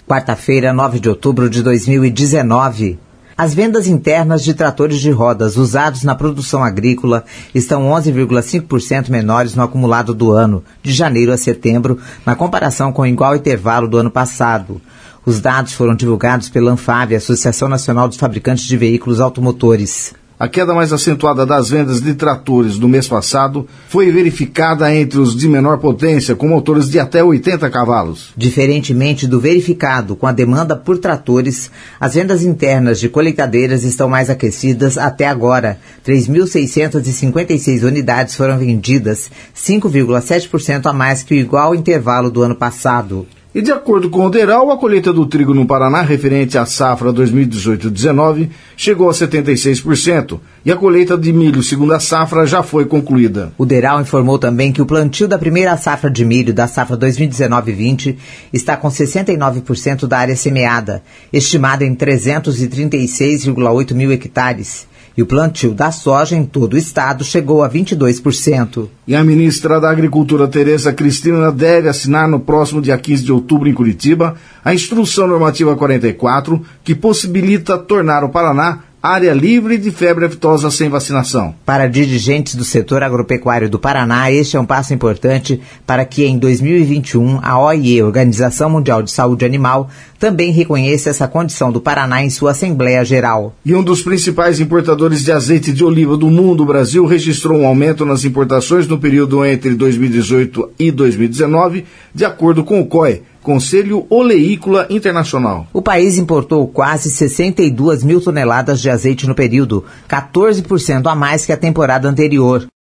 quarta-feira, 9 de outubro de 2019. As vendas internas de tratores de rodas usados na produção agrícola estão 11,5% menores no acumulado do ano, de janeiro a setembro, na comparação com o igual intervalo do ano passado. Os dados foram divulgados pela ANFAVEA, Associação Nacional dos Fabricantes de Veículos Automotores. A queda mais acentuada das vendas de tratores do mês passado foi verificada entre os de menor potência, com motores de até 80 cavalos. Diferentemente do verificado com a demanda por tratores, as vendas internas de colheitadeiras estão mais aquecidas até agora. 3.656 unidades foram vendidas, 5,7% a mais que o igual intervalo do ano passado. E de acordo com o DERAL, a colheita do trigo no Paraná, referente à safra 2018-19, chegou a 76%, e a colheita de milho segunda safra já foi concluída. O DERAL informou também que o plantio da primeira safra de milho da safra 2019-20 está com 69% da área semeada, estimada em 336,8 mil hectares. E o plantio da soja em todo o estado chegou a 22%. E a ministra da Agricultura, Tereza Cristina, deve assinar no próximo dia 15 de outubro em Curitiba a Instrução Normativa 44, que possibilita tornar o Paraná área livre de febre aftosa sem vacinação. Para dirigentes do setor agropecuário do Paraná, este é um passo importante para que em 2021 a OIE, Organização Mundial de Saúde Animal, também reconheça essa condição do Paraná em sua Assembleia Geral. E um dos principais importadores de azeite de oliva do mundo, o Brasil, registrou um aumento nas importações no período entre 2018 e 2019, de acordo com o COI, Conselho Oleícola Internacional. O país importou quase 62 mil toneladas de azeite no período, 14% a mais que a temporada anterior.